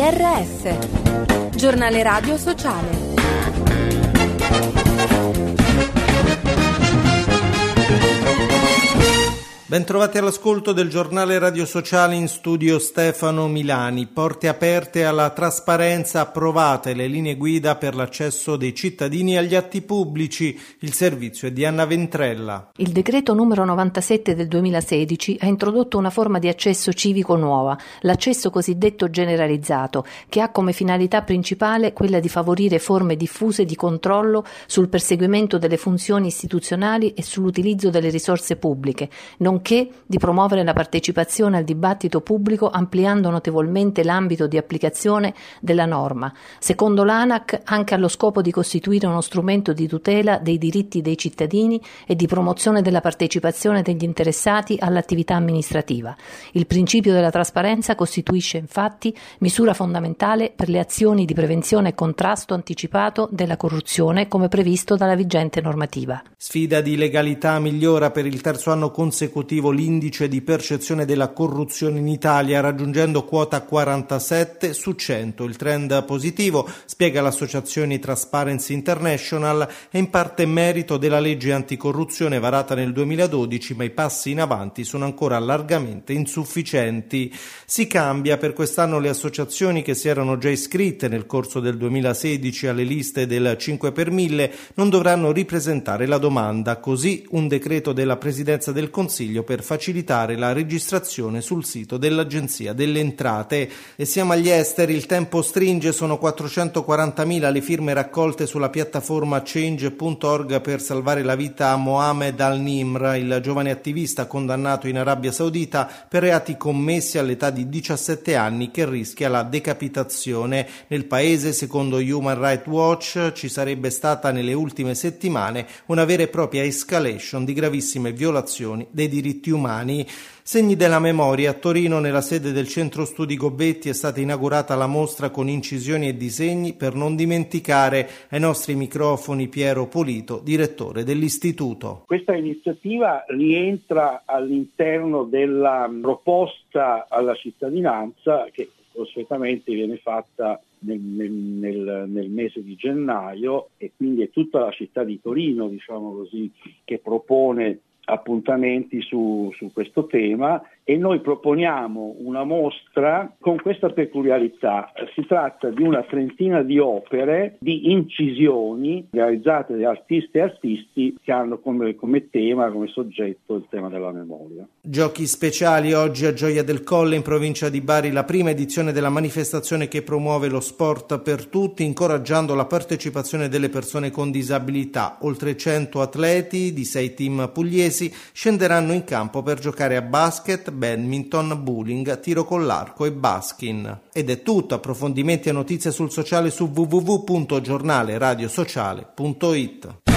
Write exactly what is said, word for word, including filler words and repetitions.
R S, giornale radio sociale. Bentrovati all'ascolto del giornale radio sociale, in studio Stefano Milani. Porte aperte alla trasparenza, approvate le linee guida per l'accesso dei cittadini agli atti pubblici. Il servizio è di Anna Ventrella. Il decreto numero novantasette del duemilasedici ha introdotto una forma di accesso civico nuova, l'accesso cosiddetto generalizzato, che ha come finalità principale quella di favorire forme diffuse di controllo sul perseguimento delle funzioni istituzionali e sull'utilizzo delle risorse pubbliche, nonché che di promuovere la partecipazione al dibattito pubblico ampliando notevolmente l'ambito di applicazione della norma. Secondo l'ANAC, anche allo scopo di costituire uno strumento di tutela dei diritti dei cittadini e di promozione della partecipazione degli interessati all'attività amministrativa. Il principio della trasparenza costituisce infatti misura fondamentale per le azioni di prevenzione e contrasto anticipato della corruzione come previsto dalla vigente normativa. Sfida di legalità: migliora per il terzo anno consecutivo l'indice di percezione della corruzione in Italia, raggiungendo quota quarantasette su cento. Il trend positivo, spiega l'associazione Transparency International, è in parte merito della legge anticorruzione varata nel duemiladodici, ma i passi in avanti sono ancora largamente insufficienti. Si cambia: per quest'anno le associazioni che si erano già iscritte nel corso del duemilasedici alle liste del cinque per mille non dovranno ripresentare la domanda. Così un decreto della Presidenza del Consiglio per facilitare la registrazione sul sito dell'Agenzia delle Entrate. E siamo agli esteri: il tempo stringe, sono quattrocentoquarantamila le firme raccolte sulla piattaforma change punto org per salvare la vita a Mohamed al-Nimr, il giovane attivista condannato in Arabia Saudita per reati commessi all'età di diciassette anni, che rischia la decapitazione. Nel paese, secondo Human Rights Watch, ci sarebbe stata nelle ultime settimane una vera e propria escalation di gravissime violazioni dei diritti umani. Segni della memoria: a Torino, nella sede del Centro Studi Gobetti, è stata inaugurata la mostra con incisioni e disegni per non dimenticare. Ai nostri microfoni Piero Polito, direttore dell'istituto. Questa iniziativa rientra all'interno della proposta alla cittadinanza che consuetamente viene fatta nel, nel, nel, nel mese di gennaio, e quindi è tutta la città di Torino, diciamo così, che propone appuntamenti su, su questo tema, e noi proponiamo una mostra con questa peculiarità. Si tratta di una trentina di opere, di incisioni realizzate da artiste e artisti che hanno come, come tema, come soggetto, il tema della memoria. Giochi speciali oggi a Gioia del Colle, in provincia di Bari, la prima edizione della manifestazione che promuove lo sport per tutti, incoraggiando la partecipazione delle persone con disabilità. Oltre cento atleti di sei team pugliesi scenderanno in campo per giocare a basket, badminton, bowling, tiro con l'arco e baskin. Ed è tutto. Approfondimenti e notizie sul sociale su w w w punto giornale radio sociale punto it.